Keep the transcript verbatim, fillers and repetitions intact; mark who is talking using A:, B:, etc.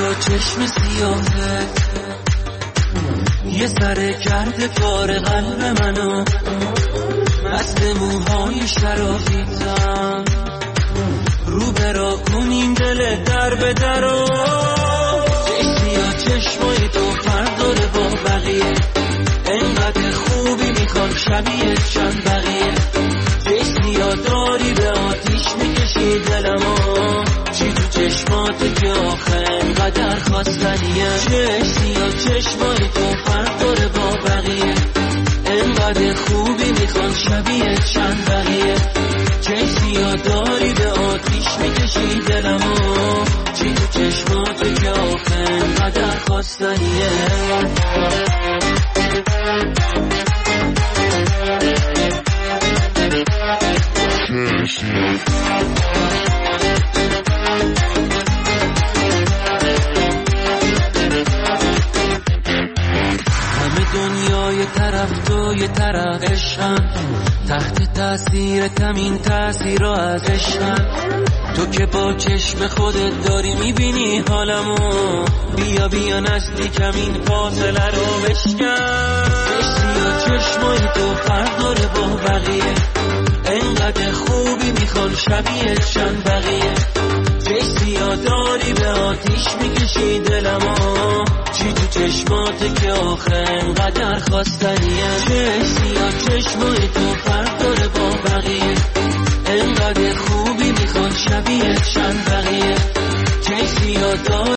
A: تو چشم سیاهه یه سر کرده کار قلب منو، مثل موهای شرافیتم رو برا کنیم دل در به درو. چشمیا چشمای تو فرق داره با بقیه، انقدر خوبی میخوام شبیه چند بقیه. چشمیا داری به آتیش میکشی دلمو، چی تو چشمات که آخه انقدر خواستنیه. چشمیا چشمای تو فرق داره با بقیه، انقدر خوبی میخوام شبیه چند بقیه. چشمیا داری به آتیش میکشی دلمو، چی تو چشمات که آخه انقدر خواستنیه. همه دنیا یه طرف تو یه طرف عشقم، تحت تاثیر تمین تاثیر از عشقم. تو که با چشم خودت داری میبینی حالمو، بیا بیا نزدیکم این فاصله رو بشکن. چشمیا چشمای تو فرق داره با بقیه، انقدر خوبی میخوان شبیه چند بقیه. چشمیا داری به آتیش میکشی دلمو، چی تو چشمات که آخه انقدر خواستنیه. چشمیا چشمای تو فرق داره با بقیه، انقدر خوبی میخوان شبیه چند بقیه. چشمیا داری